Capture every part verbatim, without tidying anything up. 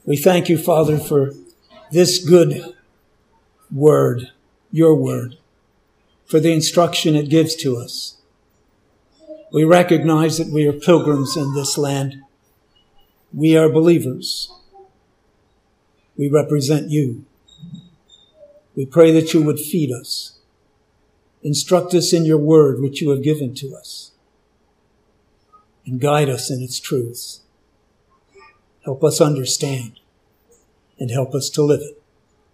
We thank you, Father, for this good word, your word, for the instruction it gives to us. We recognize that we are pilgrims in this land. We are believers. We represent you. We pray that you would feed us. Instruct us in your word, which you have given to us. And guide us in its truths. Help us understand and help us to live it.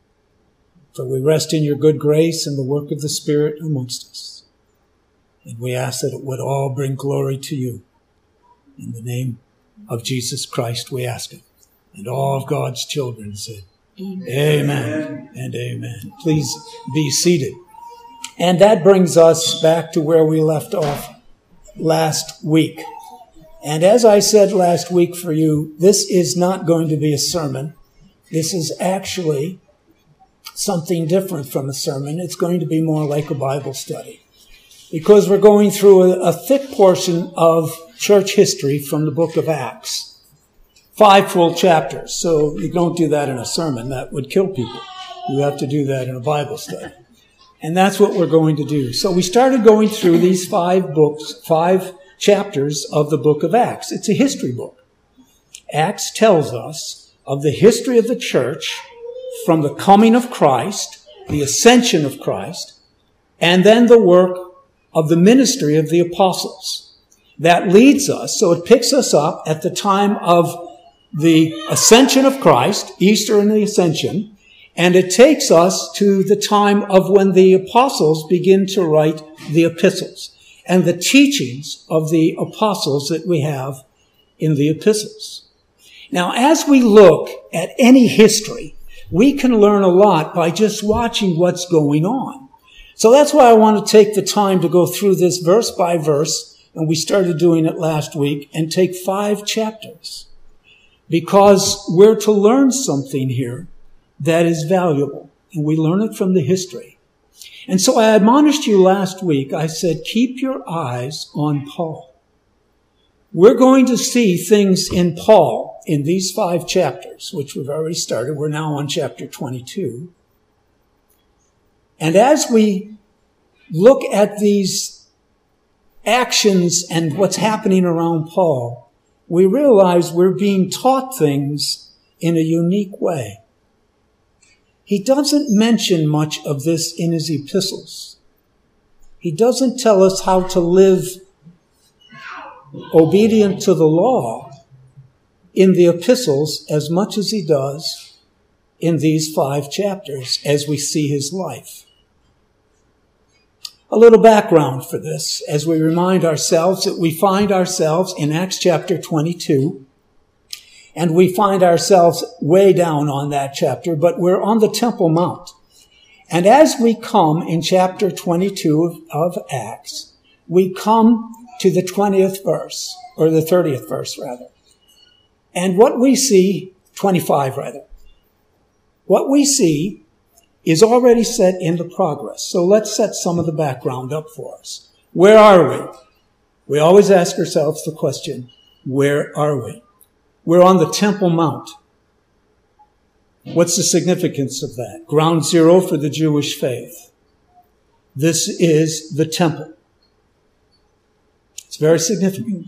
For we rest in your good grace and the work of the Spirit amongst us. And we ask that it would all bring glory to you. In the name of Jesus Christ we ask it. And all of God's children said, Amen, amen and amen. Please be seated. And that brings us back to where we left off last week. And as I said last week for you, this is not going to be a sermon. This is actually something different from a sermon. It's going to be more like a Bible study. Because we're going through a, a thick portion of church history from the book of Acts. Five full chapters. So you don't do that in a sermon. That would kill people. You have to do that in a Bible study. And that's what we're going to do. So we started going through these five books, five chapters of the book of Acts. It's a history book. Acts tells us of the history of the church from the coming of Christ, the ascension of Christ, and then the work of the ministry of the apostles. That leads us, so it picks us up at the time of the ascension of Christ, Easter and the ascension, and it takes us to the time of when the apostles begin to write the epistles and the teachings of the apostles that we have in the epistles. Now, as we look at any history, we can learn a lot by just watching what's going on. So that's why I want to take the time to go through this verse by verse, and we started doing it last week, and take five chapters. Because we're to learn something here that is valuable, and we learn it from the history. And so I admonished you last week. I said, keep your eyes on Paul. We're going to see things in Paul in these five chapters, which we've already started. We're now on chapter twenty-two. And as we look at these actions and what's happening around Paul, we realize we're being taught things in a unique way. He doesn't mention much of this in his epistles. He doesn't tell us how to live obedient to the law in the epistles as much as he does in these five chapters as we see his life. A little background for this as we remind ourselves that we find ourselves in Acts chapter twenty-two. And we find ourselves way down on that chapter, but we're on the Temple Mount. And as we come in chapter twenty-two of, of Acts, we come to the twentieth verse, or the thirtieth verse rather. And what we see, twenty-five rather, what we see is already set in the progress. So let's set some of the background up for us. Where are we? We always ask ourselves the question, where are we? We're on the Temple Mount. What's the significance of that? Ground zero for the Jewish faith. This is the temple. It's very significant.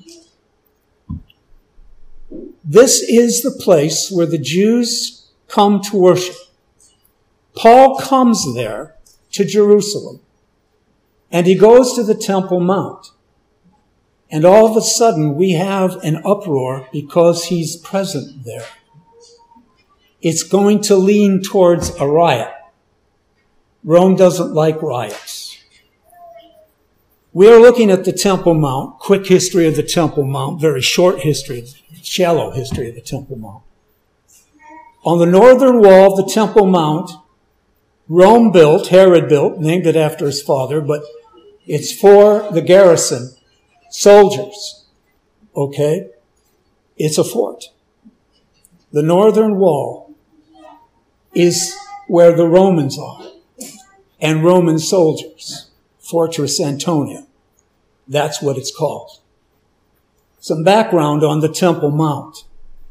This is the place where the Jews come to worship. Paul comes there to Jerusalem, and he goes to the Temple Mount. And all of a sudden, we have an uproar because he's present there. It's going to lean towards a riot. Rome doesn't like riots. We are looking at the Temple Mount, quick history of the Temple Mount, very short history, shallow history of the Temple Mount. On the northern wall of the Temple Mount, Rome built, Herod built, named it after his father, but it's for the garrison. Soldiers, okay? It's a fort. The northern wall is where the Romans are, and Roman soldiers, Fortress Antonia. That's what it's called. Some background on the Temple Mount.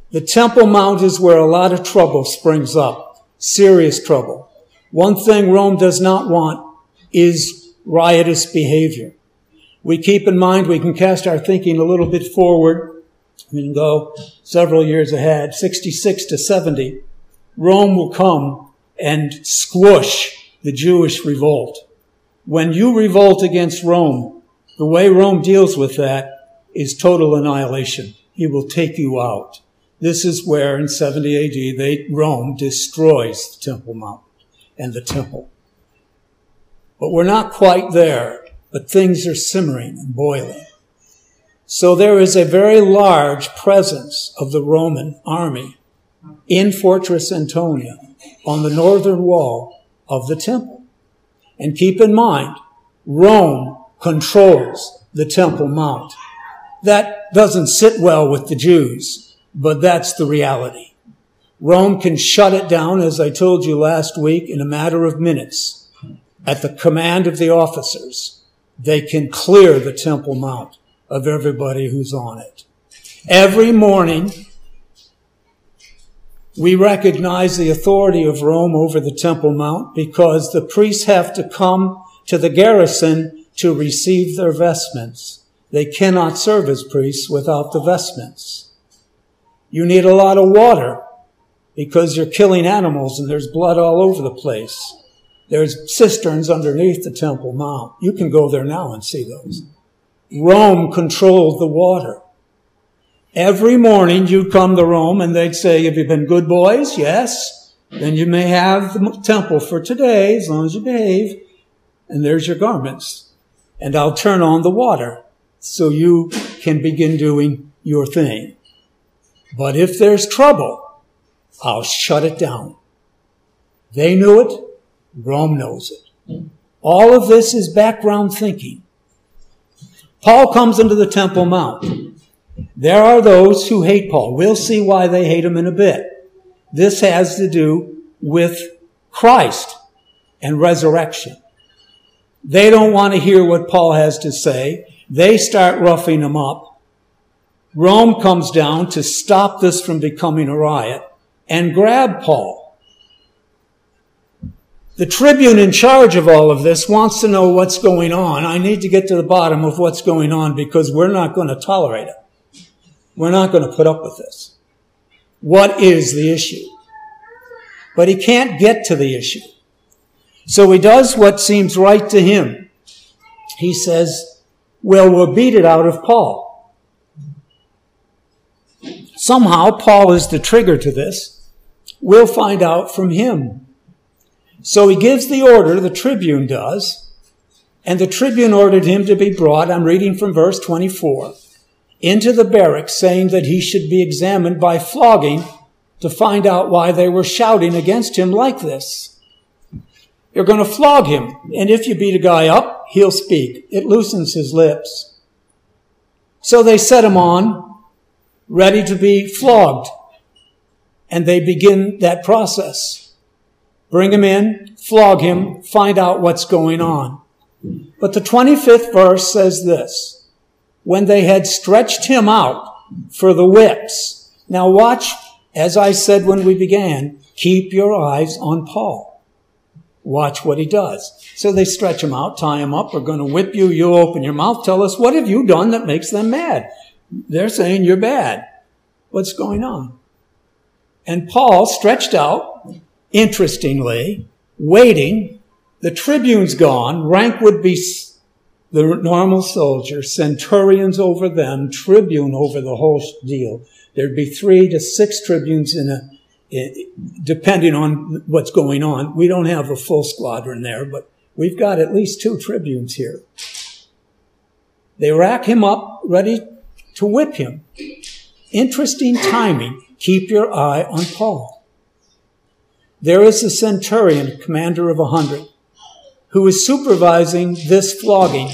The Temple Mount is where a lot of trouble springs up, serious trouble. One thing Rome does not want is riotous behavior. We keep in mind we can cast our thinking a little bit forward. We can go several years ahead, sixty-six to seventy. Rome will come and squash the Jewish revolt. When you revolt against Rome, the way Rome deals with that is total annihilation. He will take you out. This is where in seventy A D they, Rome destroys the Temple Mount and the temple. But we're not quite there, but things are simmering and boiling. So there is a very large presence of the Roman army in Fortress Antonia on the northern wall of the temple. And keep in mind, Rome controls the Temple Mount. That doesn't sit well with the Jews, but that's the reality. Rome can shut it down, as I told you last week, in a matter of minutes. At the command of the officers, they can clear the Temple Mount of everybody who's on it. Every morning, we recognize the authority of Rome over the Temple Mount because the priests have to come to the garrison to receive their vestments. They cannot serve as priests without the vestments. You need a lot of water because you're killing animals and there's blood all over the place. There's cisterns underneath the Temple Mount. You can go there now and see those. Rome controlled the water. Every morning you'd come to Rome and they'd say, have you been good boys? Yes. Then you may have the temple for today as long as you behave. And there's your garments. And I'll turn on the water so you can begin doing your thing. But if there's trouble, I'll shut it down. They knew it. Rome knows it. All of this is background thinking. Paul comes into the Temple Mount. There are those who hate Paul. We'll see why they hate him in a bit. This has to do with Christ and resurrection. They don't want to hear what Paul has to say. They start roughing him up. Rome comes down to stop this from becoming a riot and grab Paul. The tribune in charge of all of this wants to know what's going on. I need to get to the bottom of what's going on because we're not going to tolerate it. We're not going to put up with this. What is the issue? But he can't get to the issue. So he does what seems right to him. He says, well, we'll beat it out of Paul. Somehow Paul is the trigger to this. We'll find out from him. So he gives the order, the tribune does, and the tribune ordered him to be brought, I'm reading from verse twenty-four, into the barracks, saying that he should be examined by flogging to find out why they were shouting against him like this. You're going to flog him, and if you beat a guy up, he'll speak. It loosens his lips. So they set him on, ready to be flogged, and they begin that process. Bring him in, flog him, find out what's going on. But the twenty-fifth verse says this, when they had stretched him out for the whips. Now watch, as I said when we began, keep your eyes on Paul. Watch what he does. So they stretch him out, tie him up, we're going to whip you, you open your mouth, tell us, what have you done that makes them mad? They're saying you're bad. What's going on? And Paul, stretched out, interestingly, waiting, the tribune's gone, rank would be the normal soldier, centurions over them, tribune over the whole deal. There'd be three to six tribunes in a, in, depending on what's going on. We don't have a full squadron there, but we've got at least two tribunes here. They rack him up, ready to whip him. Interesting timing. Keep your eye on Paul. There is a centurion, commander of a hundred, who is supervising this flogging.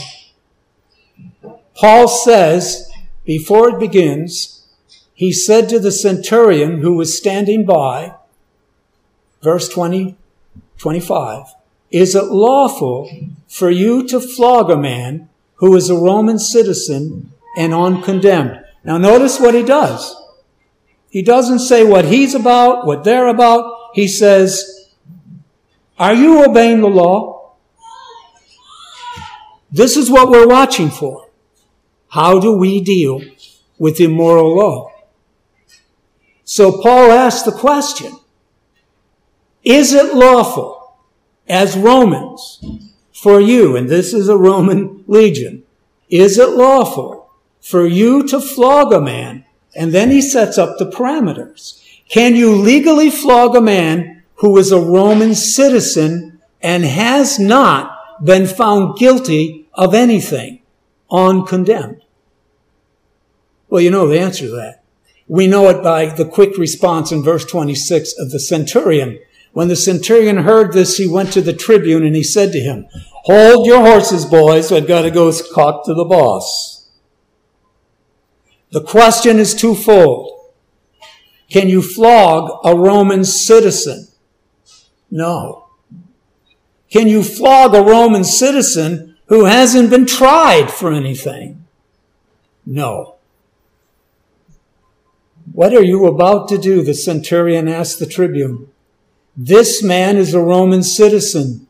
Paul says, before it begins, he said to the centurion who was standing by, verse twenty, twenty-five, is it lawful for you to flog a man who is a Roman citizen and uncondemned? Now notice what he does. He doesn't say what he's about, what they're about. He says, are you obeying the law? This is what we're watching for. How do we deal with immoral law? So Paul asked the question, is it lawful as Romans for you, and this is a Roman legion, is it lawful for you to flog a man? And then he sets up the parameters. Can you legally flog a man who is a Roman citizen and has not been found guilty of anything, uncondemned? Well, you know the answer to that. We know it by the quick response in verse twenty-six of the centurion. When the centurion heard this, he went to the tribune and he said to him, hold your horses, boys. I've got to go talk to the boss. The question is twofold. Can you flog a Roman citizen? No. Can you flog a Roman citizen who hasn't been tried for anything? No. What are you about to do? The centurion asked the tribune. This man is a Roman citizen.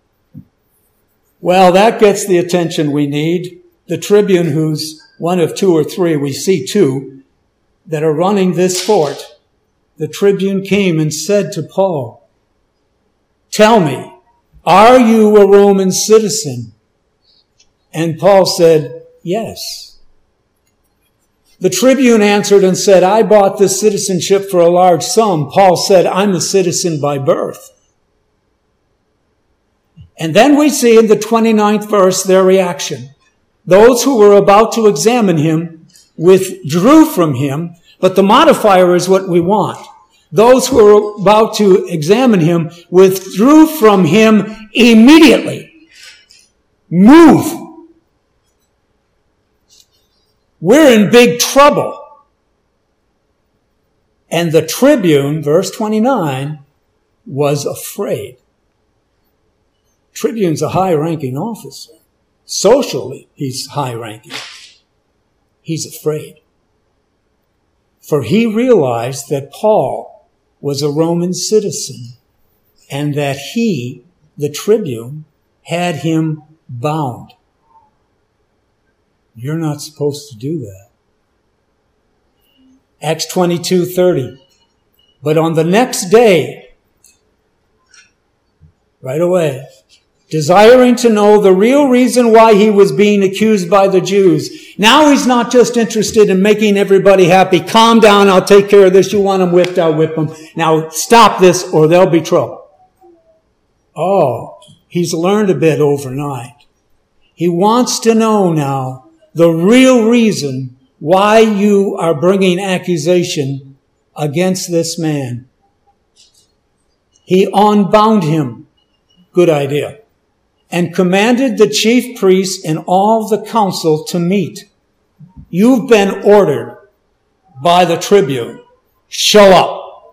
Well, that gets the attention we need. The tribune, who's one of two or three, we see two, that are running this fort. The tribune came and said to Paul, tell me, are you a Roman citizen? And Paul said, yes. The tribune answered and said, I bought this citizenship for a large sum. Paul said, I'm a citizen by birth. And then we see in the twenty-ninth verse their reaction. Those who were about to examine him withdrew from him, but the modifier is what we want. Those who were about to examine him withdrew from him immediately. Move. We're in big trouble. And the tribune, verse twenty-nine, was afraid. Tribune's a high-ranking officer. Socially, he's high-ranking. He's afraid. For he realized that Paul was a Roman citizen and that he, the tribune, had him bound. You're not supposed to do that. Acts twenty-two thirty. But on the next day, right away, desiring to know the real reason why he was being accused by the Jews. Now he's not just interested in making everybody happy. Calm down, I'll take care of this. You want them whipped, I'll whip them. Now stop this or there'll be trouble. Oh, he's learned a bit overnight. He wants to know now the real reason why you are bringing accusation against this man. He unbound him. Good idea. And commanded the chief priests and all the council to meet. You've been ordered by the tribune. Show up.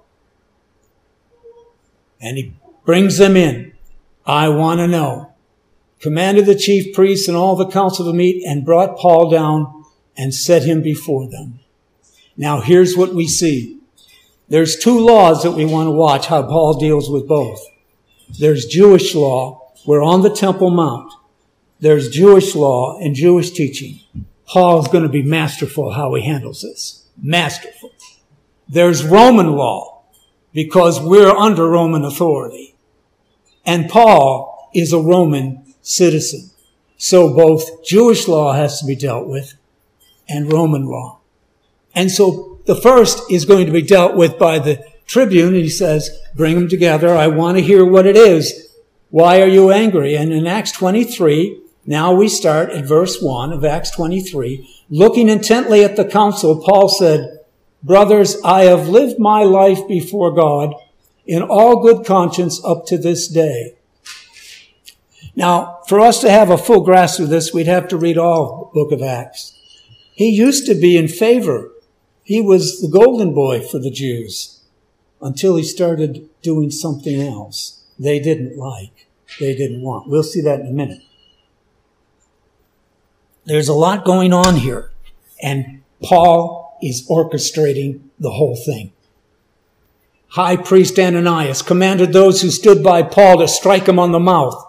And he brings them in. I want to know. Commanded the chief priests and all the council to meet and brought Paul down and set him before them. Now here's what we see. There's two laws that we want to watch, how Paul deals with both. There's Jewish law. We're on the Temple Mount. There's Jewish law and Jewish teaching. Paul's going to be masterful how he handles this. Masterful. There's Roman law because we're under Roman authority. And Paul is a Roman citizen. So both Jewish law has to be dealt with and Roman law. And so the first is going to be dealt with by the tribune. And he says, bring them together. I want to hear what it is. Why are you angry? And in Acts twenty-three, now we start at verse one of Acts twenty-three. Looking intently at the council, Paul said, brothers, I have lived my life before God in all good conscience up to this day. Now, for us to have a full grasp of this, we'd have to read all the book of Acts. He used to be in favor. He was the golden boy for the Jews until he started doing something else they didn't like, they didn't want. We'll see that in a minute. There's a lot going on here. And Paul is orchestrating the whole thing. High priest Ananias commanded those who stood by Paul to strike him on the mouth.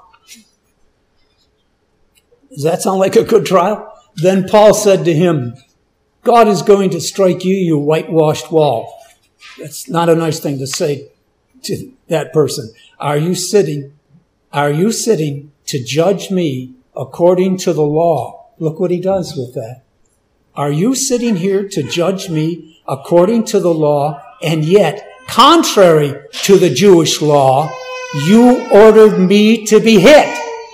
Does that sound like a good trial? Then Paul said to him, God is going to strike you, you whitewashed wall. That's not a nice thing to say to that person. Are you sitting, are you sitting to judge me according to the law? Look what he does with that. Are you sitting here to judge me according to the law, and yet, contrary to the Jewish law, you ordered me to be hit?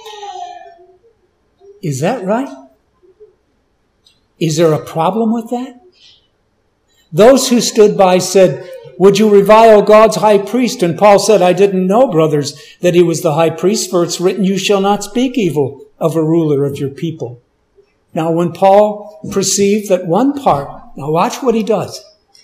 Is that right? Is there a problem with that? Those who stood by said, would you revile God's high priest? And Paul said, I didn't know, brothers, that he was the high priest, for it's written, you shall not speak evil of a ruler of your people. Now, when Paul perceived that one part, now watch what he does.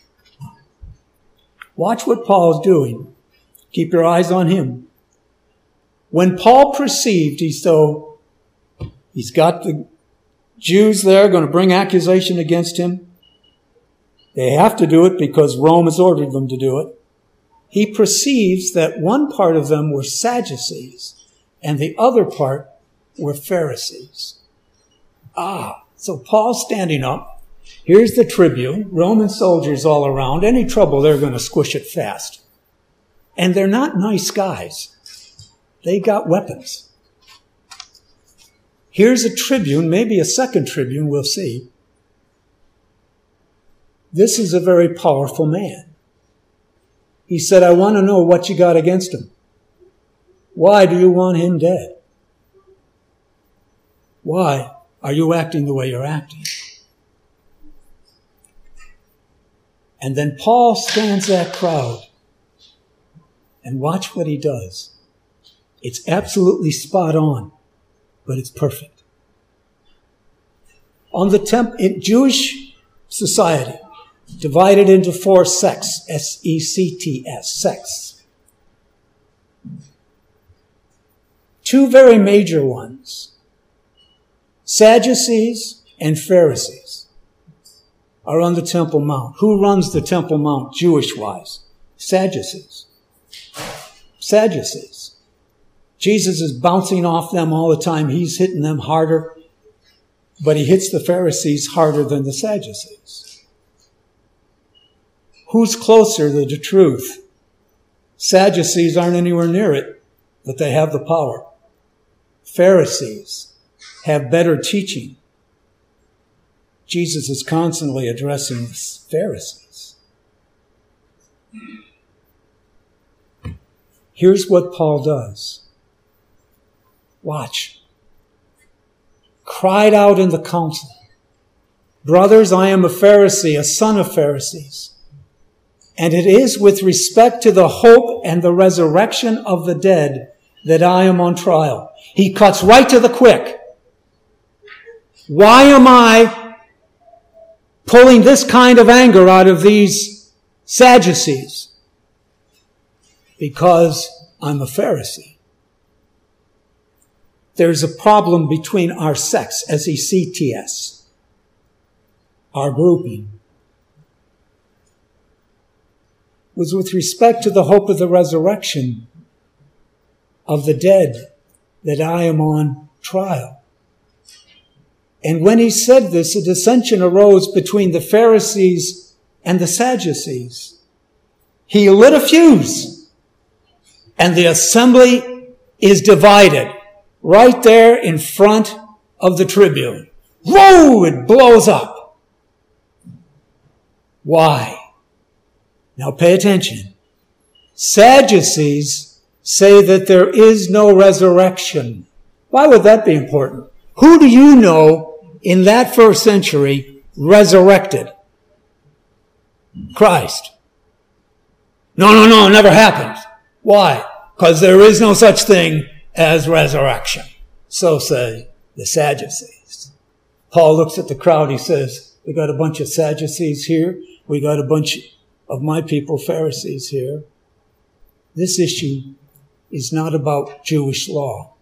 Watch what Paul's doing. Keep your eyes on him. When Paul perceived, he so, he's got the Jews there going to bring accusation against him. They have to do it because Rome has ordered them to do it. He perceives that one part of them were Sadducees and the other part were Pharisees. Ah, so Paul's standing up. Here's the tribune, Roman soldiers all around. Any trouble, they're going to squish it fast. And they're not nice guys. They got weapons. Here's a tribune, maybe a second tribune, we'll see. This is a very powerful man. He said, I want to know what you got against him. Why do you want him dead? Why are you acting the way you're acting? And then Paul stands that crowd and watch what he does. It's absolutely spot on, but it's perfect. On the temp, in Jewish society, divided into four sects, S E C T S, sects. Two very major ones, Sadducees and Pharisees, are on the Temple Mount. Who runs the Temple Mount Jewish-wise? Sadducees. Sadducees. Jesus is bouncing off them all the time. He's hitting them harder, but he hits the Pharisees harder than the Sadducees. Who's closer to the truth? Sadducees aren't anywhere near it, but they have the power. Pharisees have better teaching. Jesus is constantly addressing the Pharisees. Here's what Paul does. Watch. Cried out in the council, brothers, I am a Pharisee, a son of Pharisees. And it is with respect to the hope and the resurrection of the dead that I am on trial. He cuts right to the quick. Why am I pulling this kind of anger out of these Sadducees? Because I'm a Pharisee. There's a problem between our sects, S E C T S, our grouping. Was with respect to the hope of the resurrection of the dead that I am on trial. And when he said this, a dissension arose between the Pharisees and the Sadducees. He lit a fuse, and the assembly is divided right there in front of the tribune. Whoa! It blows up. Why? Now pay attention. Sadducees say that there is no resurrection. Why would that be important? Who do you know in that first century resurrected? Christ. No, no, no, it never happened. Why? Because there is no such thing as resurrection. So say the Sadducees. Paul looks at the crowd. He says, we got a bunch of Sadducees here. We got a bunch of my people, Pharisees, here. This issue is not about Jewish law.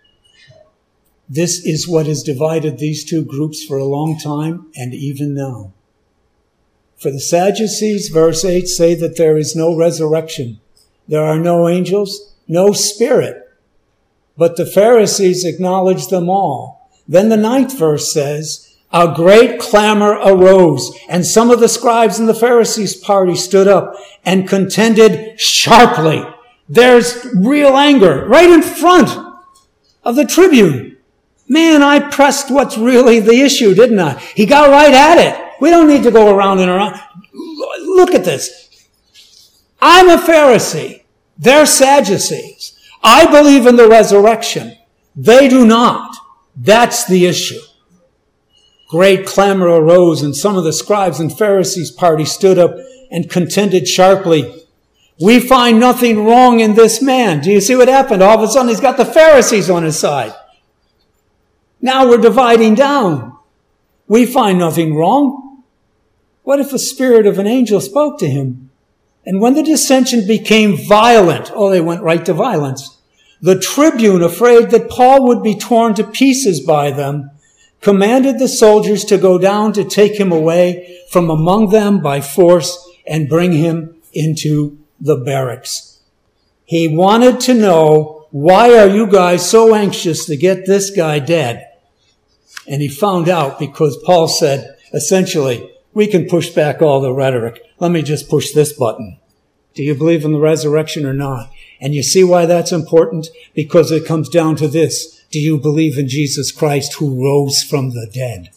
This is what has divided these two groups for a long time and even now. For the Sadducees, verse eight, say that there is no resurrection. There are no angels, no spirit. But the Pharisees acknowledge them all. Then the ninth verse says, a great clamor arose, and some of the scribes in the Pharisees' party stood up and contended sharply. There's real anger right in front of the tribune. Man, I pressed what's really the issue, didn't I? He got right at it. We don't need to go around and around. Look at this. I'm a Pharisee. They're Sadducees. I believe in the resurrection. They do not. That's the issue. Great clamor arose, and some of the scribes and Pharisees' party stood up and contended sharply. We find nothing wrong in this man. Do you see what happened? All of a sudden, he's got the Pharisees on his side. Now we're dividing down. We find nothing wrong. What if a spirit of an angel spoke to him? And when the dissension became violent, oh, they went right to violence. The tribune, afraid that Paul would be torn to pieces by them, commanded the soldiers to go down to take him away from among them by force and bring him into the barracks. He wanted to know, why are you guys so anxious to get this guy dead? And he found out because Paul said, essentially, we can push back all the rhetoric. Let me just push this button. Do you believe in the resurrection or not? And you see why that's important? Because it comes down to this. Do you believe in Jesus Christ who rose from the dead?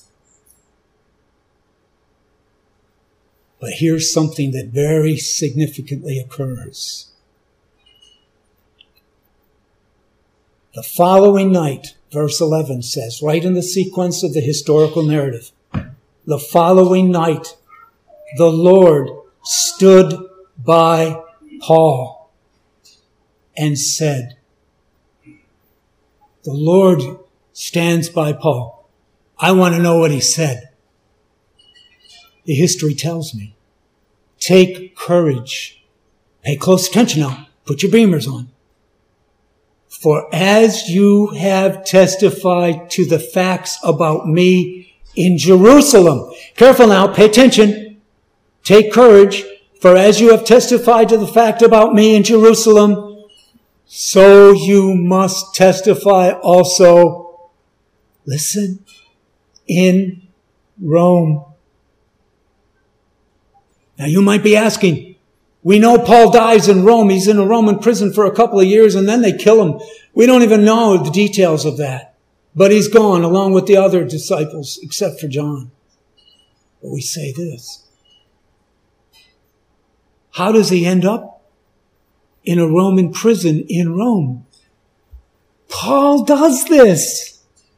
But here's something that very significantly occurs. The following night, verse eleven says, right in the sequence of the historical narrative, the following night, the Lord stood by Paul and said, the Lord stands by Paul. I want to know what he said. The history tells me. Take courage. Pay close attention now. Put your beamers on. For as you have testified to the facts about me in Jerusalem. Careful now. Pay attention. Take courage. For as you have testified to the fact about me in Jerusalem, so you must testify also, listen, in Rome. Now you might be asking, we know Paul dies in Rome. He's in a Roman prison for a couple of years and then they kill him. We don't even know the details of that. But he's gone along with the other disciples except for John. But we say this. How does he end up? In a Roman prison in Rome. Paul does this.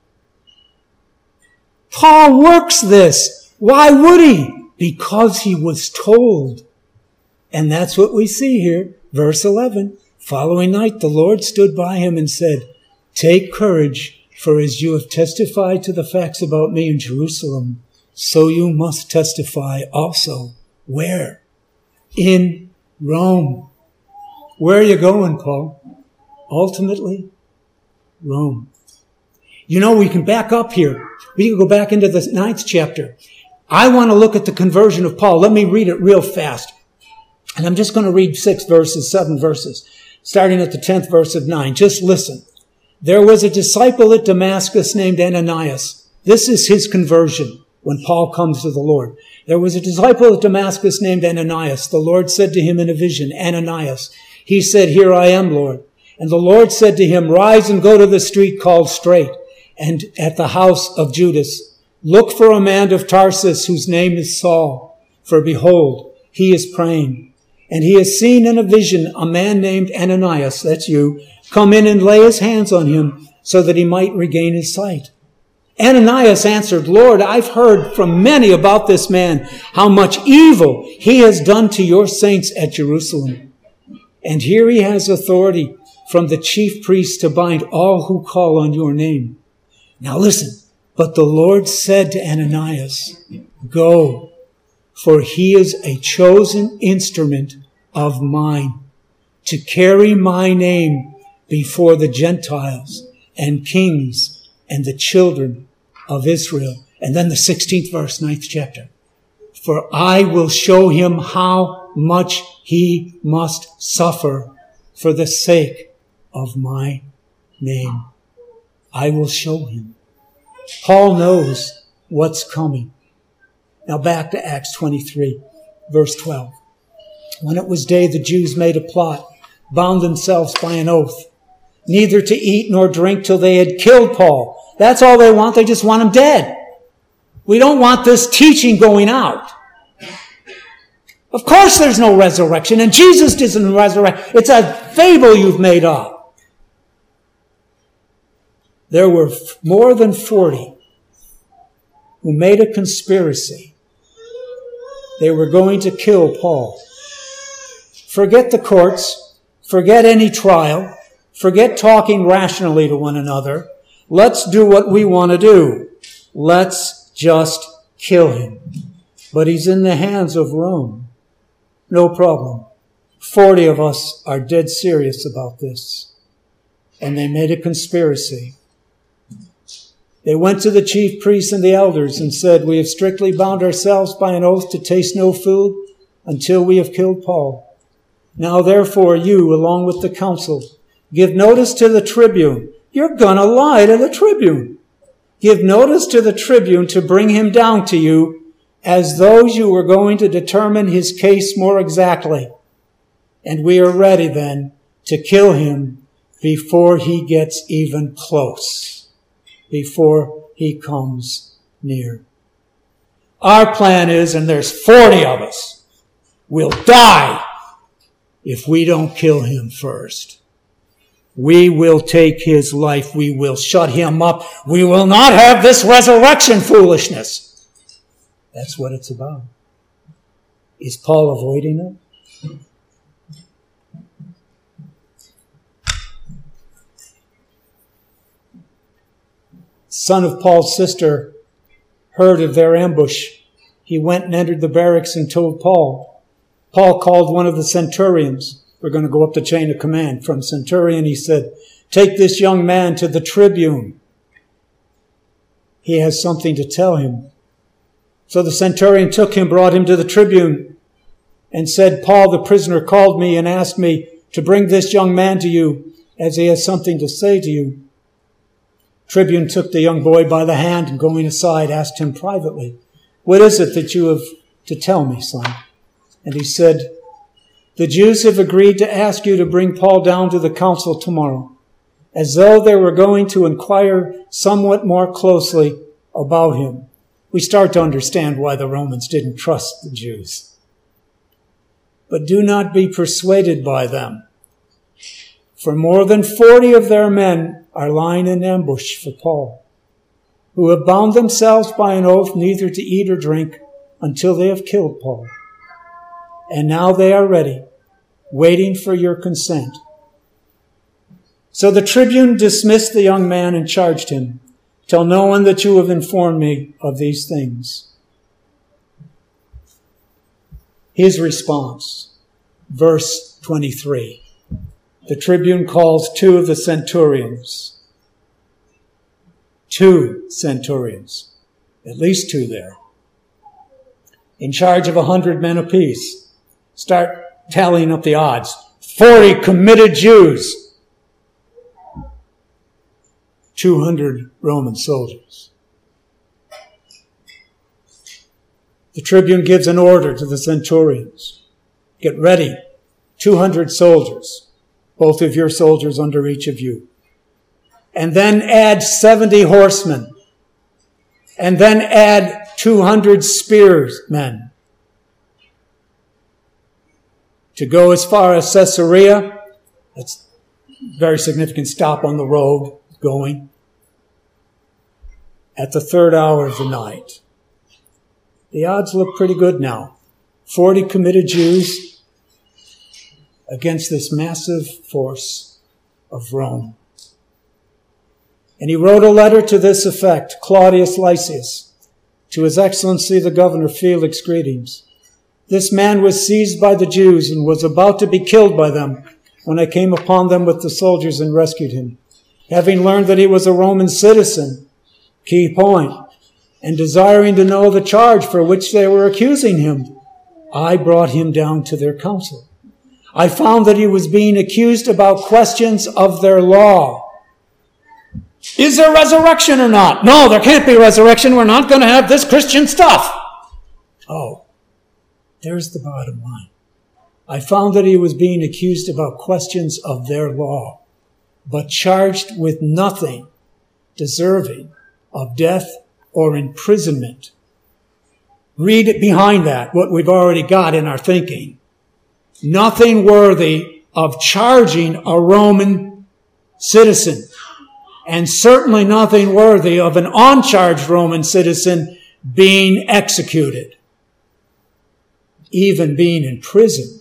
Paul works this. Why would he? Because he was told. And that's what we see here. Verse eleven. Following night, the Lord stood by him and said, take courage, for as you have testified to the facts about me in Jerusalem, so you must testify also. Where? In Rome. Where are you going, Paul? Ultimately, Rome. You know, we can back up here. We can go back into the ninth chapter. I want to look at the conversion of Paul. Let me read it real fast. And I'm just going to read six verses, seven verses, starting at the tenth verse of nine. Just listen. There was a disciple at Damascus named Ananias. This is his conversion when Paul comes to the Lord. There was a disciple at Damascus named Ananias. The Lord said to him in a vision, Ananias. He said, here I am, Lord. And the Lord said to him, rise and go to the street called Straight, and at the house of Judas. Look for a man of Tarsus whose name is Saul. For behold, he is praying. And he has seen in a vision a man named Ananias, that's you, come in and lay his hands on him so that he might regain his sight. Ananias answered, Lord, I've heard from many about this man, how much evil he has done to your saints at Jerusalem. And here he has authority from the chief priests to bind all who call on your name. Now listen, but the Lord said to Ananias, go, for he is a chosen instrument of mine to carry my name before the Gentiles and kings and the children of Israel. And then the sixteenth verse, ninth chapter. For I will show him how much he must suffer for the sake of my name. I will show him. Paul knows what's coming. Now back to Acts twenty-three, verse twelve. When it was day, the Jews made a plot, bound themselves by an oath, neither to eat nor drink till they had killed Paul. That's all they want. They just want him dead. We don't want this teaching going out. Of course there's no resurrection, and Jesus doesn't resurrect. It's a fable you've made up. There were more than forty who made a conspiracy. They were going to kill Paul. Forget the courts. Forget any trial. Forget talking rationally to one another. Let's do what we want to do. Let's just kill him. But he's in the hands of Rome. No problem. Forty of us are dead serious about this. And they made a conspiracy. They went to the chief priests and the elders and said, we have strictly bound ourselves by an oath to taste no food until we have killed Paul. Now therefore you, along with the council, give notice to the tribune. You're gonna lie to the tribune. Give notice to the tribune to bring him down to you as those you were going to determine his case more exactly. And we are ready then to kill him before he gets even close, before he comes near. Our plan is, and there's forty of us, we'll die if we don't kill him first. We will take his life. We will shut him up. We will not have this resurrection foolishness. That's what it's about. Is Paul avoiding it? Son of Paul's sister heard of their ambush. He went and entered the barracks and told Paul. Paul called one of the centurions. We're going to go up the chain of command. From centurion, he said, take this young man to the tribune. He has something to tell him. So the centurion took him, brought him to the tribune, and said, Paul, the prisoner, called me and asked me to bring this young man to you, as he has something to say to you. Tribune took the young boy by the hand and going aside asked him privately, what is it that you have to tell me, son? And he said, the Jews have agreed to ask you to bring Paul down to the council tomorrow, as though they were going to inquire somewhat more closely about him. We start to understand why the Romans didn't trust the Jews. But do not be persuaded by them. For more than forty of their men are lying in ambush for Paul, who have bound themselves by an oath neither to eat or drink until they have killed Paul. And now they are ready, waiting for your consent. So the tribune dismissed the young man and charged him, tell no one that you have informed me of these things. His response, verse twenty-three. The tribune calls two of the centurions. Two centurions. At least two there. In charge of a hundred men apiece. Start tallying up the odds. Forty committed Jews. Two hundred Roman soldiers. The tribune gives an order to the centurions. Get ready. Two hundred soldiers. Both of your soldiers under each of you. And then add seventy horsemen. And then add two hundred spearmen. To go as far as Caesarea. That's a very significant stop on the road going. At the third hour of the night. The odds look pretty good now. Forty committed Jews against this massive force of Rome. And he wrote a letter to this effect, Claudius Lysias, to His Excellency the Governor Felix, greetings. This man was seized by the Jews and was about to be killed by them when I came upon them with the soldiers and rescued him. Having learned that he was a Roman citizen, key point, and desiring to know the charge for which they were accusing him, I brought him down to their council. I found that he was being accused about questions of their law. Is there resurrection or not? No, there can't be resurrection. We're not going to have this Christian stuff. Oh, there's the bottom line. I found that he was being accused about questions of their law, but charged with nothing deserving of death or imprisonment. Read it behind that, what we've already got in our thinking. Nothing worthy of charging a Roman citizen, and certainly nothing worthy of an uncharged Roman citizen being executed, even being imprisoned.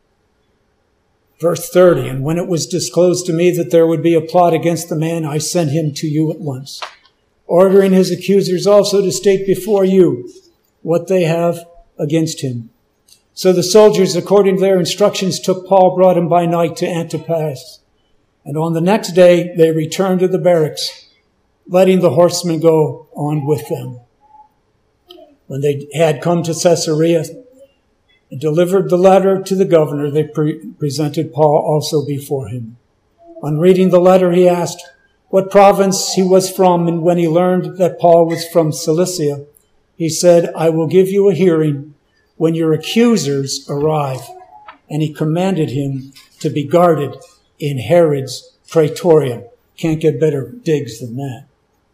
Verse thirty, and when it was disclosed to me that there would be a plot against the man, I sent him to you at once, ordering his accusers also to state before you what they have against him. So the soldiers, according to their instructions, took Paul, brought him by night to Antipas. And on the next day, they returned to the barracks, letting the horsemen go on with them. When they had come to Caesarea and delivered the letter to the governor, they pre- presented Paul also before him. On reading the letter, he asked what province he was from, and when he learned that Paul was from Cilicia, he said, I will give you a hearing when your accusers arrive. And he commanded him to be guarded in Herod's praetorium. Can't get better digs than that.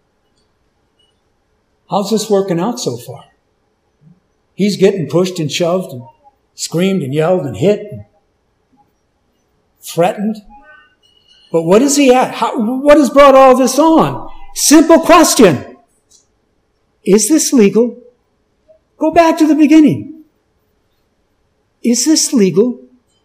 How's this working out so far? He's getting pushed and shoved and screamed and yelled and hit and threatened. But what is he at? How, what has brought all this on? Simple question. Is this legal? Go back to the beginning. Is this legal?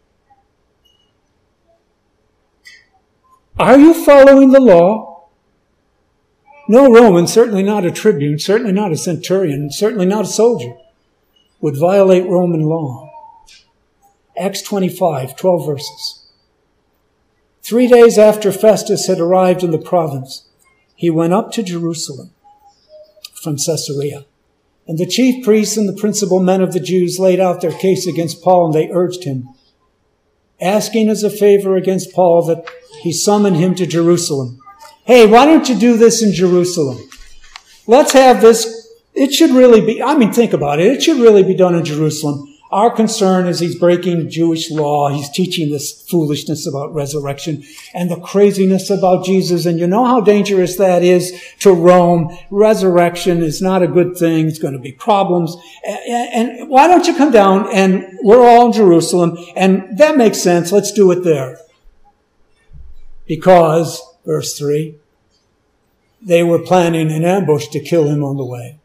Are you following the law? No Roman, certainly not a tribune, certainly not a centurion, certainly not a soldier, would violate Roman law. Acts twenty-five, twelve verses. Three days after Festus had arrived in the province, he went up to Jerusalem from Caesarea. And the chief priests and the principal men of the Jews laid out their case against Paul, and they urged him, asking as a favor against Paul that he summon him to Jerusalem. Hey, why don't you do this in Jerusalem? Let's have this. It should really be, I mean, think about it. It should really be done in Jerusalem. Our concern is he's breaking Jewish law. He's teaching this foolishness about resurrection and the craziness about Jesus. And you know how dangerous that is to Rome. Resurrection is not a good thing. It's going to be problems. And why don't you come down, and we're all in Jerusalem, and that makes sense. Let's do it there. Because, verse three, they were planning an ambush to kill him on the way.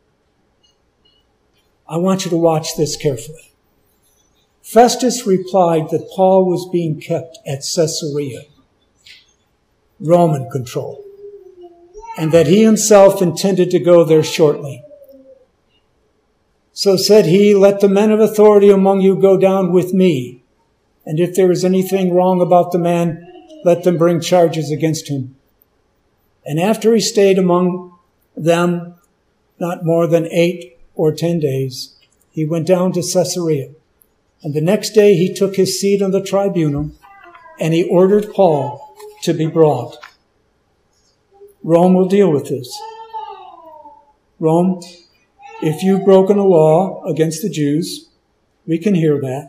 I want you to watch this carefully. Festus replied that Paul was being kept at Caesarea, Roman control, and that he himself intended to go there shortly. So said he, let the men of authority among you go down with me, and if there is anything wrong about the man, let them bring charges against him. And after he stayed among them not more than eight or ten days, he went down to Caesarea. And the next day he took his seat on the tribunal, and he ordered Paul to be brought. Rome will deal with this. Rome, if you've broken a law against the Jews, we can hear that.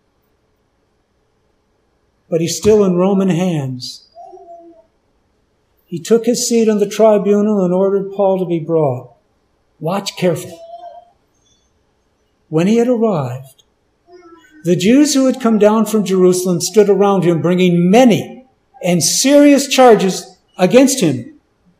But he's still in Roman hands. He took his seat on the tribunal and ordered Paul to be brought. Watch carefully. When he had arrived, the Jews who had come down from Jerusalem stood around him, bringing many and serious charges against him.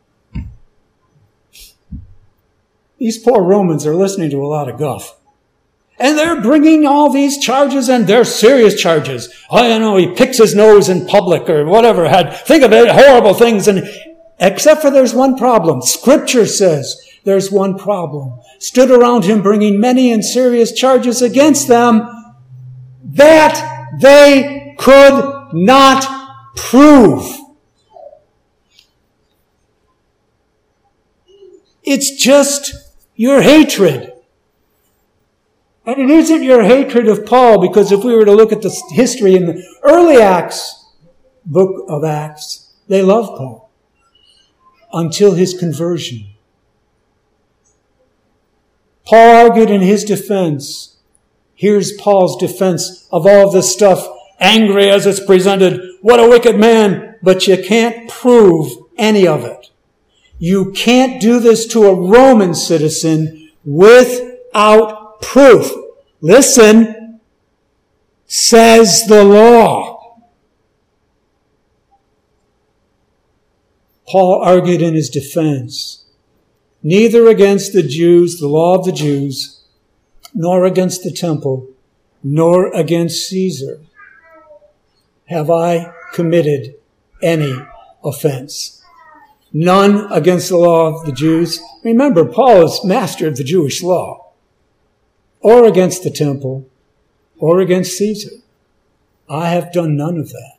These poor Romans are listening to a lot of guff. And they're bringing all these charges, and they're serious charges. Oh, you know, he picks his nose in public or whatever. Had think of it, horrible things. And except for there's one problem. Scripture says there's one problem. Stood around him, bringing many and serious charges against them that they could not prove. It's just, your hatred. And it isn't your hatred of Paul, because if we were to look at the history in the early Acts, book of Acts, they loved Paul until his conversion. Paul argued in his defense. Here's Paul's defense of all this stuff, angry as it's presented. What a wicked man, but you can't prove any of it. You can't do this to a Roman citizen without proof. Listen, says the law. Paul argued in his defense, neither against the Jews, the law of the Jews, nor against the temple, nor against Caesar have I committed any offense. None against the law of the Jews. Remember, Paul is master of the Jewish law. Or against the temple, or against Caesar. I have done none of that.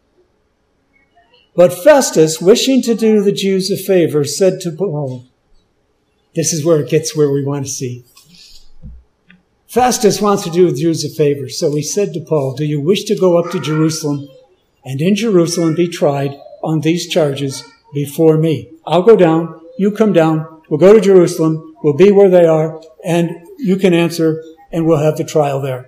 But Festus, wishing to do the Jews a favor, said to Paul, this is where it gets where we want to see. Festus wants to do the Jews a favor, so he said to Paul, do you wish to go up to Jerusalem and in Jerusalem be tried on these charges before me? I'll go down, you come down, we'll go to Jerusalem, we'll be where they are, and you can answer, and we'll have the trial there.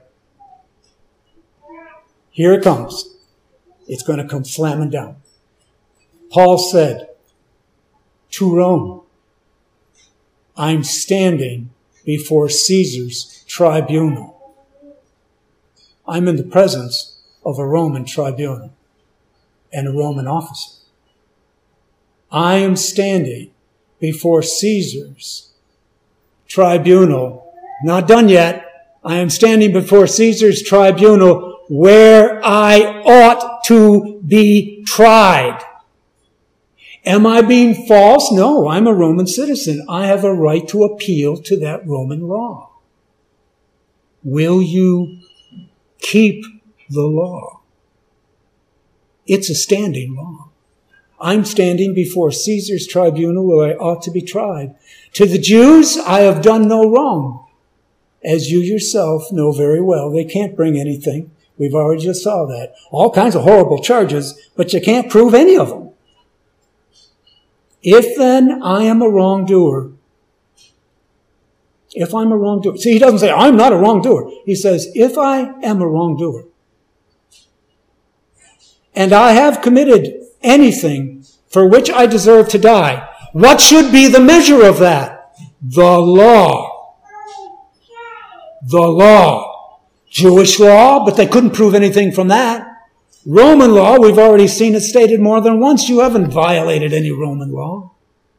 Here it comes. It's going to come slamming down. Paul said to Rome, I'm standing before Caesar's tribunal. I'm in the presence of a Roman tribunal and a Roman officer. I am standing before Caesar's tribunal. Not done yet. I am standing before Caesar's tribunal where I ought to be tried. Am I being false? No, I'm a Roman citizen. I have a right to appeal to that Roman law. Will you keep the law? It's a standing law. I'm standing before Caesar's tribunal where I ought to be tried. To the Jews, I have done no wrong. As you yourself know very well, they can't bring anything. We've already just saw that. All kinds of horrible charges, but you can't prove any of them. If then I am a wrongdoer, if I'm a wrongdoer, see, he doesn't say, I'm not a wrongdoer. He says, if I am a wrongdoer, and I have committed anything for which I deserve to die, what should be the measure of that? The law. The law. Jewish law, but they couldn't prove anything from that. Roman law, we've already seen it stated more than once. You haven't violated any Roman law.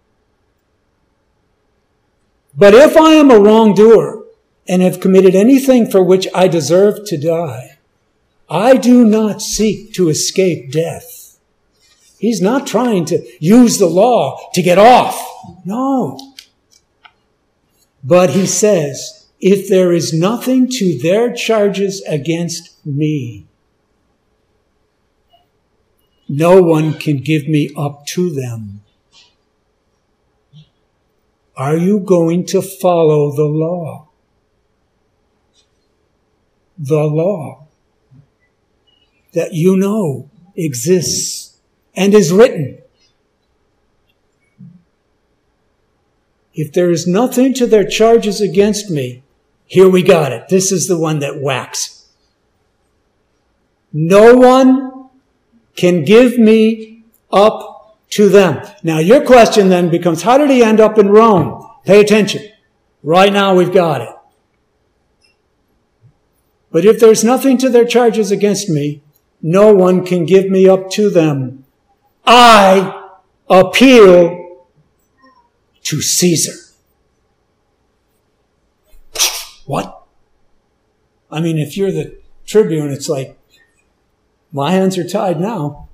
But if I am a wrongdoer and have committed anything for which I deserve to die, I do not seek to escape death. He's not trying to use the law to get off. No. But he says, if there is nothing to their charges against me, no one can give me up to them. Are you going to follow the law? The law that you know exists and is written. If there is nothing to their charges against me, here we got it. This is the one that whacks. No one can give me up to them. Now your question then becomes, how did he end up in Rome? Pay attention. Right now we've got it. But if there's nothing to their charges against me, no one can give me up to them. I appeal to Caesar. What? I mean, if you're the tribune, it's like, my hands are tied now.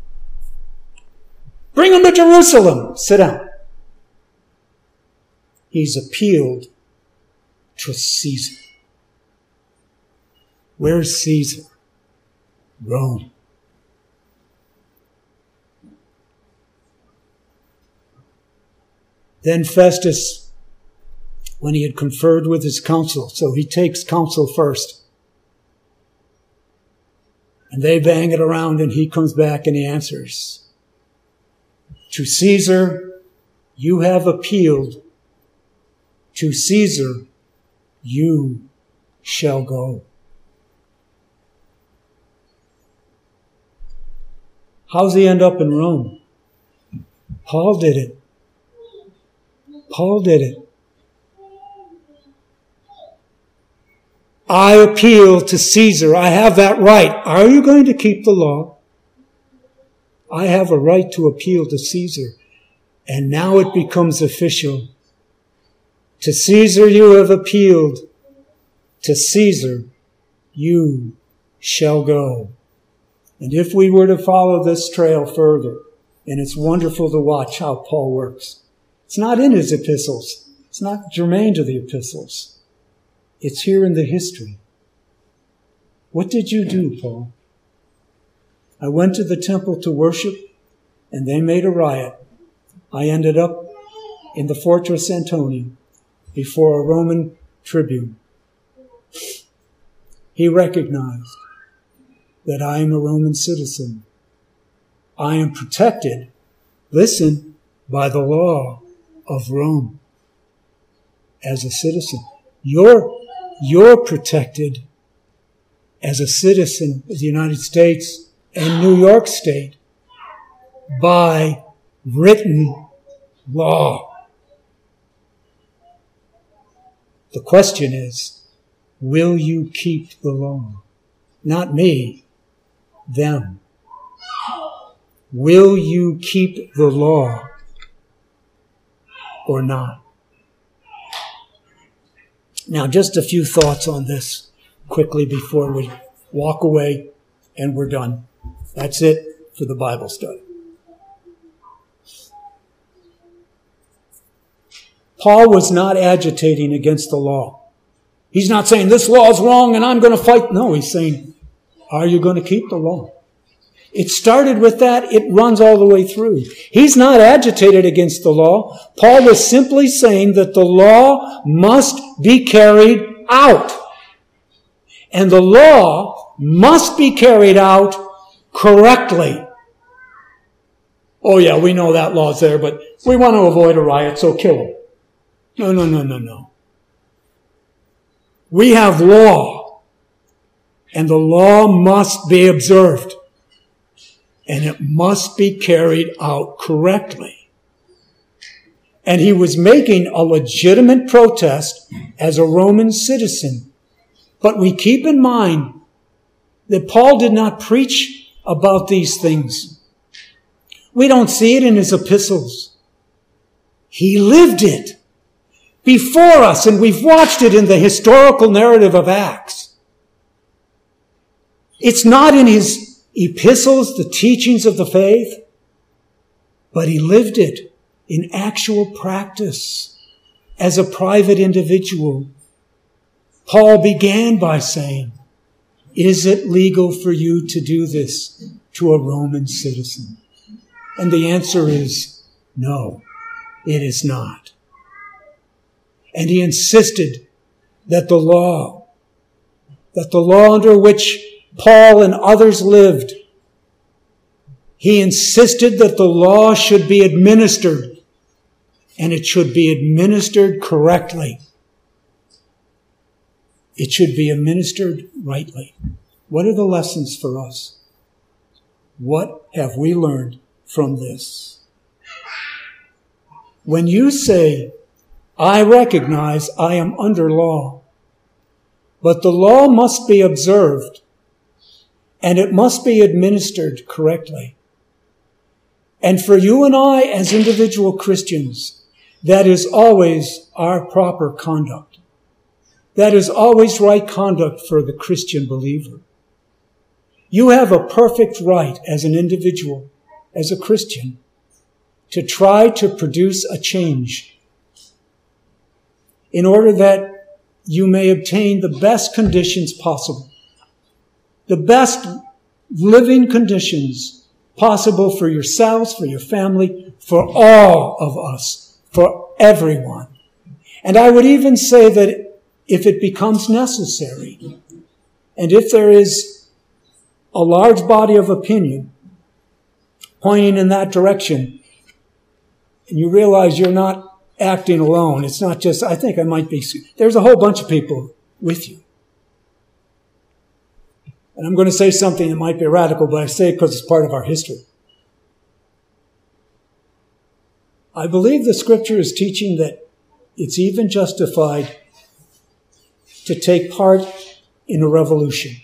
Bring him to Jerusalem. Sit down. He's appealed to Caesar. Where's Caesar? Rome. Then Festus when he had conferred with his council. So he takes counsel first. And they bang it around, and he comes back and he answers. To Caesar you have appealed. To Caesar you shall go. How's he end up in Rome? Paul did it. Paul did it. I appeal to Caesar. I have that right. Are you going to keep the law? I have a right to appeal to Caesar. And now it becomes official. To Caesar you have appealed. To Caesar you shall go. And if we were to follow this trail further, and it's wonderful to watch how Paul works. It's not in his epistles. It's not germane to the epistles. It's here in the history. What did you do, Paul? I went to the temple to worship, and they made a riot. I ended up in the fortress Antonia before a Roman tribune. He recognized that I am a Roman citizen. I am protected, listen, by the law of Rome as a citizen. You're, you're protected as a citizen of the United States and New York State by written law. The question is, will you keep the law? Not me, them. Will you keep the law or not? Now, just a few thoughts on this quickly before we walk away and we're done. That's it for the Bible study. Paul was not agitating against the law. He's not saying this law is wrong and I'm going to fight. No, he's saying, are you going to keep the law? It started with that. It runs all the way through. He's not agitated against the law. Paul was simply saying that the law must be carried out. And the law must be carried out correctly. Oh yeah, we know that law's there, but we want to avoid a riot, so kill them. No, no, no, no, no. We have law, and the law must be observed. And it must be carried out correctly. And he was making a legitimate protest as a Roman citizen. But we keep in mind that Paul did not preach about these things. We don't see it in his epistles. He lived it before us, and we've watched it in the historical narrative of Acts. It's not in his epistles, the teachings of the faith, but he lived it in actual practice as a private individual. Paul began by saying, is it legal for you to do this to a Roman citizen? And the answer is no, it is not. And he insisted that the law, that the law under which Paul and others lived, he insisted that the law should be administered, and it should be administered correctly. It should be administered rightly. What are the lessons for us? What have we learned from this? When you say, I recognize I am under law, but the law must be observed, and it must be administered correctly. And for you and I as individual Christians, that is always our proper conduct. That is always right conduct for the Christian believer. You have a perfect right as an individual, as a Christian, to try to produce a change in order that you may obtain the best conditions possible. The best living conditions possible for yourselves, for your family, for all of us, for everyone. And I would even say that if it becomes necessary, and if there is a large body of opinion pointing in that direction, and you realize you're not acting alone, it's not just, I think I might be, there's a whole bunch of people with you. And I'm going to say something that might be radical, but I say it because it's part of our history. I believe the scripture is teaching that it's even justified to take part in a revolution,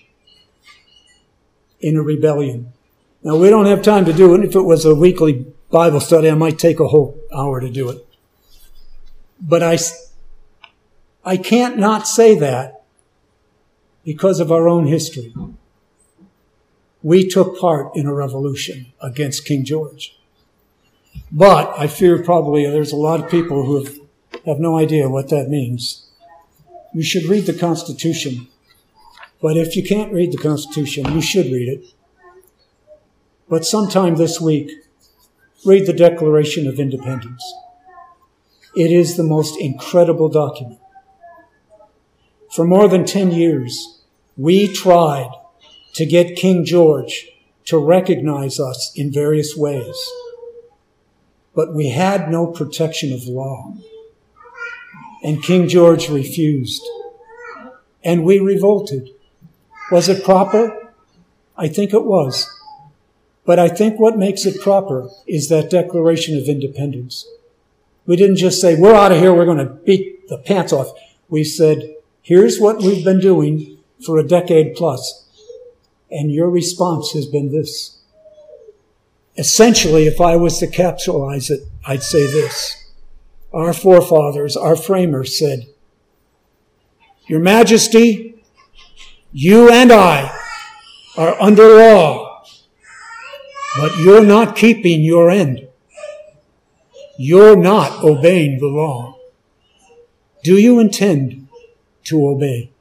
in a rebellion. Now, we don't have time to do it. If it was a weekly Bible study, I might take a whole hour to do it. But I, I can't not say that because of our own history. We took part in a revolution against King George. But I fear probably there's a lot of people who have, have no idea what that means. You should read the Constitution. But if you can't read the Constitution, you should read it. But sometime this week, read the Declaration of Independence. It is the most incredible document. For more than ten years, we tried to get King George to recognize us in various ways. But we had no protection of law. And King George refused. And we revolted. Was it proper? I think it was. But I think what makes it proper is that Declaration of Independence. We didn't just say, we're out of here, we're going to beat the pants off. We said, here's what we've been doing for a decade plus. And your response has been this. Essentially, if I was to capsulize it, I'd say this. Our forefathers, our framers said, Your Majesty, you and I are under law, but you're not keeping your end. You're not obeying the law. Do you intend to obey?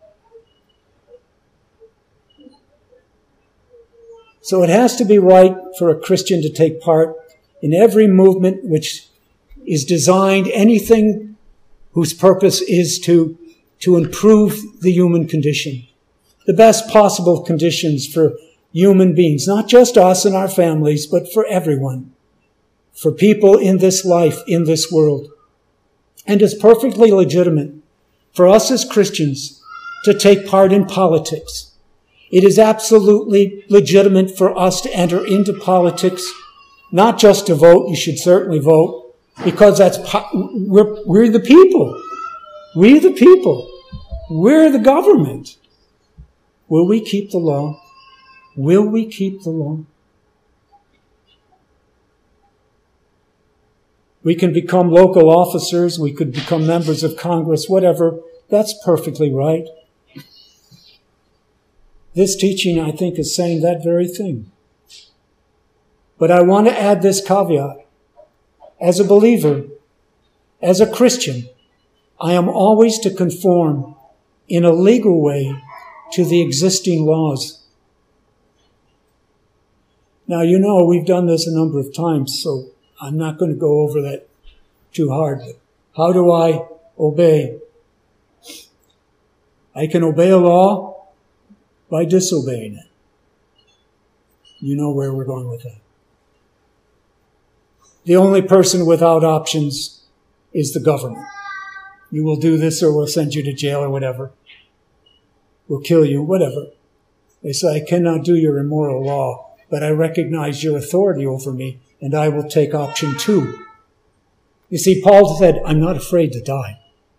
So it has to be right for a Christian to take part in every movement which is designed, anything whose purpose is to, to improve the human condition. The best possible conditions for human beings, not just us and our families, but for everyone. For people in this life, in this world. And it's perfectly legitimate for us as Christians to take part in politics. It is absolutely legitimate for us to enter into politics, not just to vote. You should certainly vote, because that's we're, we're the people. We're the people. We're the government. Will we keep the law? Will we keep the law? We can become local officers. We could become members of Congress, whatever. That's perfectly right. This teaching, I think, is saying that very thing. But I want to add this caveat. As a believer, as a Christian, I am always to conform in a legal way to the existing laws. Now, you know, we've done this a number of times, so I'm not going to go over that too hard. But how do I obey? I can obey a law by disobeying it. You know where we're going with that. The only person without options is the government. You will do this or we'll send you to jail or whatever. We'll kill you, whatever. They say, I cannot do your immoral law, but I recognize your authority over me, and I will take option two. You see, Paul said, I'm not afraid to die.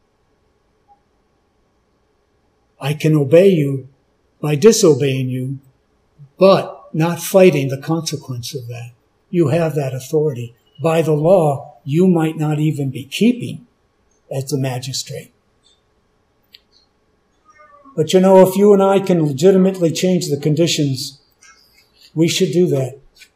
I can obey you by disobeying you, but not fighting the consequence of that. You have that authority. By the law, you might not even be keeping as the magistrate. But you know, if you and I can legitimately change the conditions, we should do that.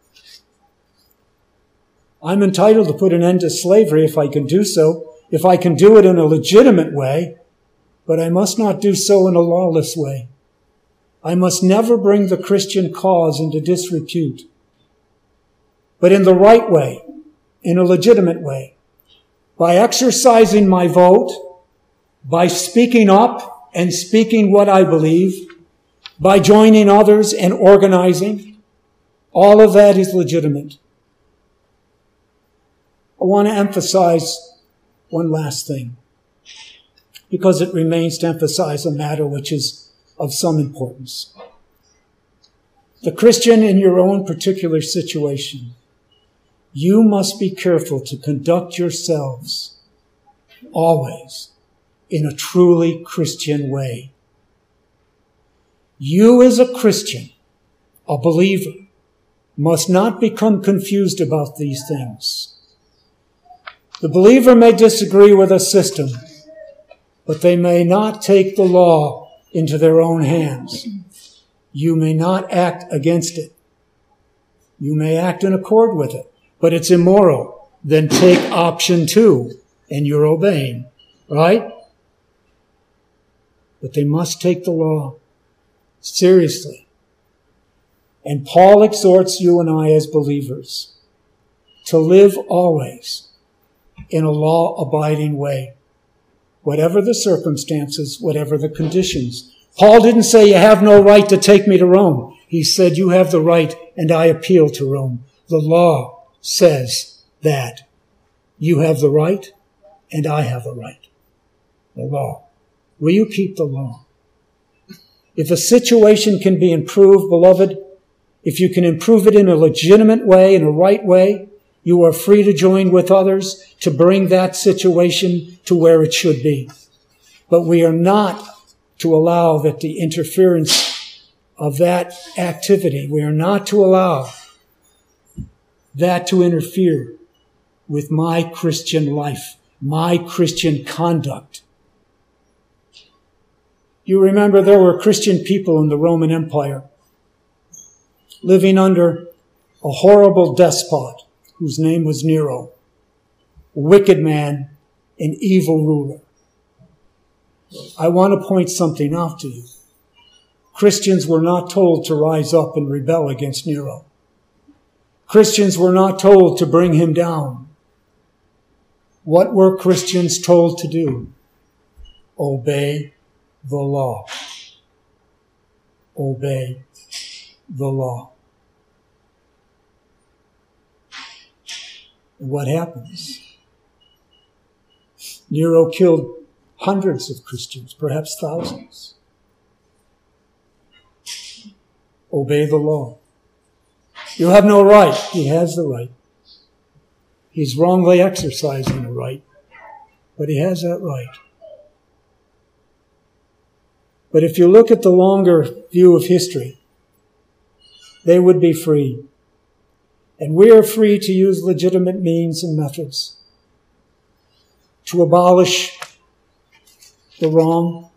I'm entitled to put an end to slavery if I can do so, if I can do it in a legitimate way, but I must not do so in a lawless way. I must never bring the Christian cause into disrepute, but in the right way, in a legitimate way, by exercising my vote by speaking up and speaking what I believe, by joining others and organizing. All of that is legitimate. I want to emphasize one last thing, because it remains to emphasize a matter which is of some importance. The Christian in your own particular situation, you must be careful to conduct yourselves always in a truly Christian way. You as a Christian, a believer, must not become confused about these things. The believer may disagree with a system, but they may not take the law into their own hands. You may not act against it. You may act in accord with it, but it's immoral. Then take option two, and you're obeying, right? But they must take the law seriously. And Paul exhorts you and I as believers to live always in a law-abiding way, whatever the circumstances, whatever the conditions. Paul didn't say you have no right to take me to Rome. He said you have the right and I appeal to Rome. The law says that you have the right and I have the right. The law. Will you keep the law? If a situation can be improved, beloved, if you can improve it in a legitimate way, in a right way, you are free to join with others to bring that situation to where it should be. But we are not to allow that the interference of that activity, we are not to allow that to interfere with my Christian life, my Christian conduct. You remember there were Christian people in the Roman Empire living under a horrible despot whose name was Nero, a wicked man, an evil ruler. I want to point something out to you. Christians were not told to rise up and rebel against Nero. Christians were not told to bring him down. What were Christians told to do? Obey the law. Obey the law. And what happens? Nero killed hundreds of Christians, perhaps thousands. Obey the law. You have no right. He has the right. He's wrongly exercising a right, but he has that right. But if you look at the longer view of history, they would be free. And we are free to use legitimate means and methods to abolish the wrong,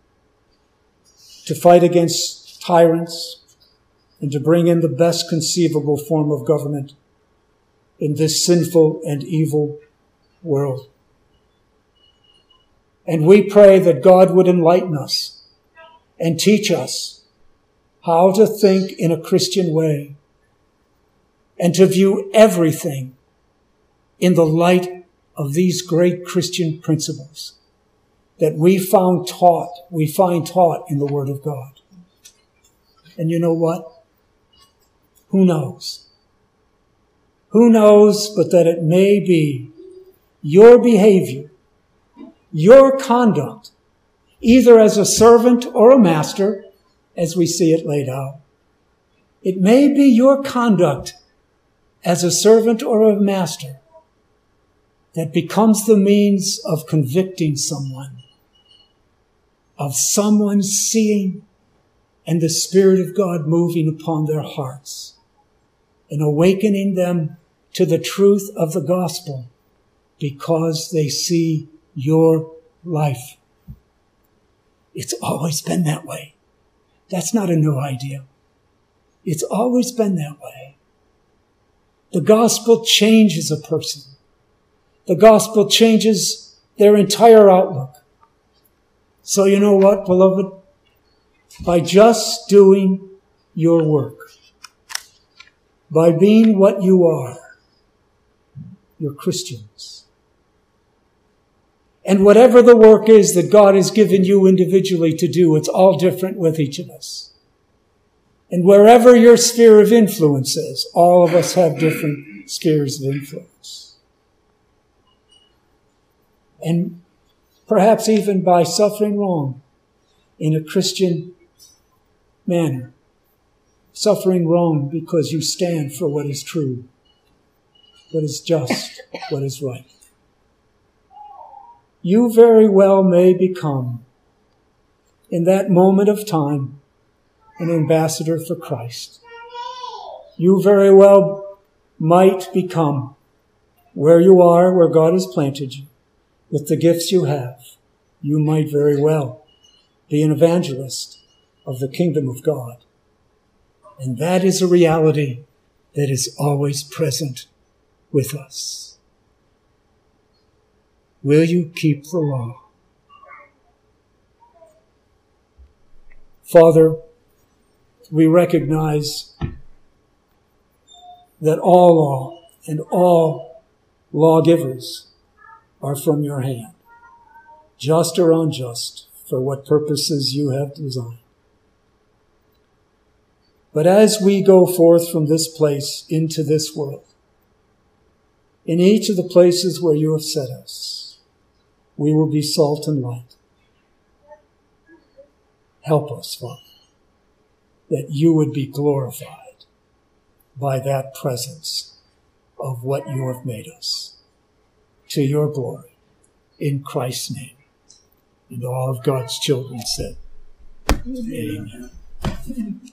to fight against tyrants, and to bring in the best conceivable form of government in this sinful and evil world. And we pray that God would enlighten us and teach us how to think in a Christian way and to view everything in the light of these great Christian principles that we found taught, we find taught in the Word of God. And you know what? Who knows? Who knows but that it may be your behavior, your conduct, either as a servant or a master, as we see it laid out. It may be your conduct as a servant or a master that becomes the means of convicting someone, of someone seeing and the Spirit of God moving upon their hearts and awakening them to the truth of the gospel because they see your life. It's always been that way. That's not a new idea. It's always been that way. The gospel changes a person. The gospel changes their entire outlook. So you know what, beloved? By just doing your work, by being what you are, you're Christians. And whatever the work is that God has given you individually to do, it's all different with each of us. And wherever your sphere of influence is, all of us have different spheres of influence. And perhaps even by suffering wrong in a Christian manner, suffering wrong because you stand for what is true, what is just, what is right. You very well may become, in that moment of time, an ambassador for Christ. You very well might become, where you are, where God has planted you, with the gifts you have, you might very well be an evangelist of the kingdom of God. And that is a reality that is always present with us. Will you keep the law? Father, we recognize that all law and all lawgivers are from your hand, just or unjust, for what purposes you have designed. But as we go forth from this place into this world, in each of the places where you have set us, we will be salt and light. Help us, Father, that you would be glorified by that presence of what you have made us, to your glory, in Christ's name. And all of God's children said, Amen.